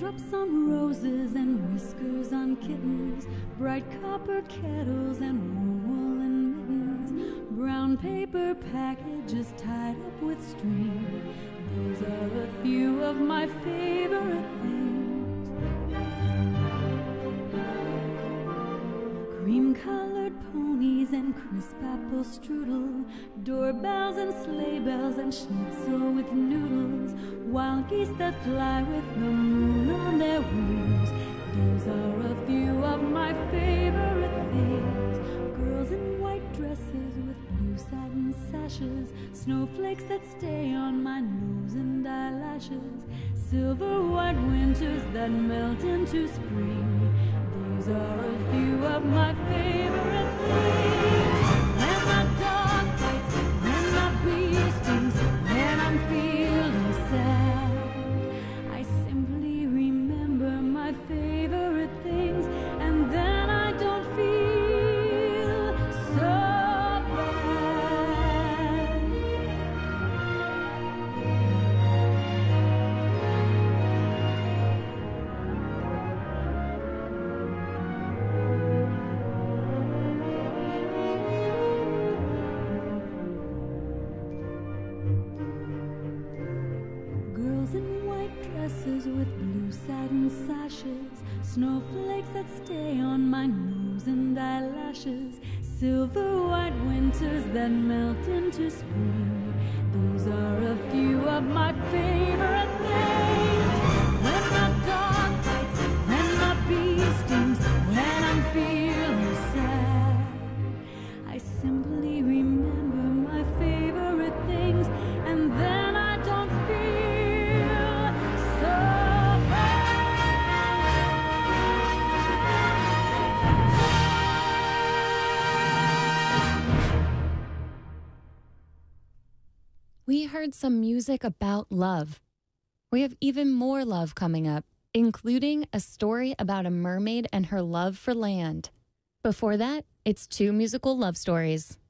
Teardrops on roses and whiskers on kittens, bright copper kettles and warm woolen mittens, brown paper packages tied up with string. Those are a few of my favorite things. Cream-colored ponies and crisp apple strudel, doorbells and sleigh bells and schnitzel with noodles, wild geese that fly with the moon on their wings. Those are a few of my favorite things. Girls in white dresses with blue satin sashes, snowflakes that stay on my nose and eyelashes, silver white winters that melt into spring. These are a few of my favorite things. When my dog bites, when my bee stings, when I'm feeling sad, I simply remember my favorite things, and then I don't feel so bad. Girls in white dresses with blue satin sashes, snowflakes that stay on my nose and eyelashes, silver white winters that melt into spring. Those are a few of my favorite things. When my dog bites, when my bee stings, when I'm feeling sad, I simply remember my favorite things, and then I don't feel so We heard some music about love. We have even more love coming up, including a story about a mermaid and her love for land. Before that, it's two musical love stories.